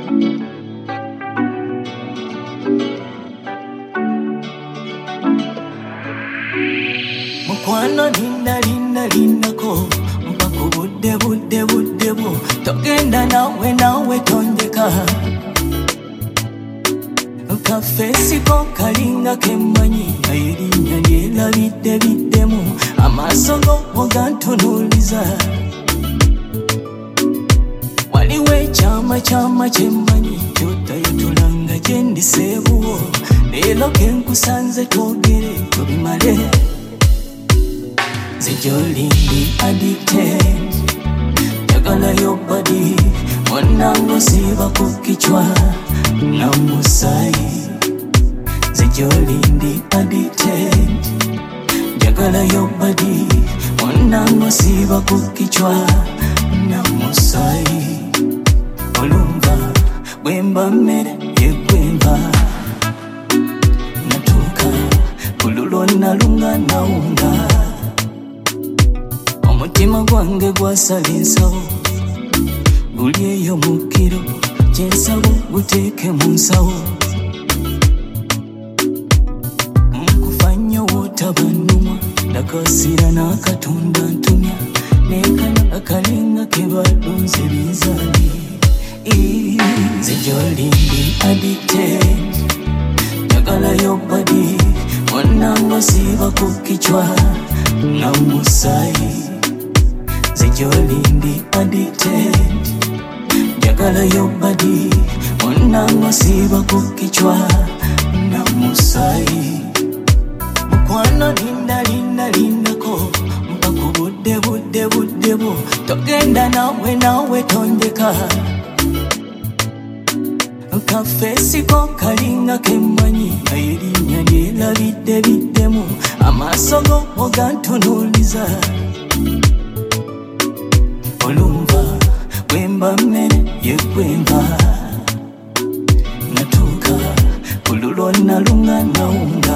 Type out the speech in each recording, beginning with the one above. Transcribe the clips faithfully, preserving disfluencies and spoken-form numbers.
Mukwano linda linda lindako mpaka budde budde budde bwo togenda nawe nawe tondeka kafesiko kalinga kemanyi ayirinya lyelabidde biddemu amaaso go gantunuuliza waliwo ekyama kyama kyemmanyi kyotayitulanga gyendiseebuwo leero kenkusanze twogere tubimale Zijolindi addicted Jagala yo body Mwanango siva kukichwa na musai Zijolindi addicted Jagala yo body Mwanango siva kukichwa na musai Olumba Wemba mere ye kwemba Natuka Kululona lunga na unga Mutima gwange gwasala ensawo guli eyo mu kiro kyensabo guteeke mu nsawo nkufa nnyo wootabannuma ndakasira n'akatonda ntumya nenkana akalinga ke balunze binzaali nze gy'olindi addicted njagala yo body wannanga siiba ku kichwa na musaayi Zijolindi addicted Jagala yo body Mwanango siba kukichwa na musai Mukwano linda linda lindako mpaka budde budde budde bwo togenda nawe nawe tondeka kafesiko kalinga kemanyi ayirinya lyelabidde biddemu amaaso go gantunuuliza Olumba, wemba mere ye kwemba Natuka, kululona lunga na unga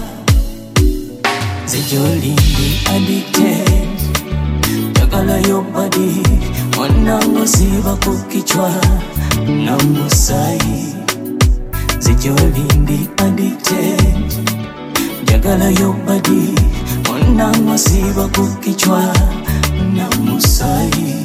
Zijolindi addicted Jagala yo body Mwanango siva kukichwa na musai Zijolindi addicted Jagala yo body Mwanango siva kukichwa na musai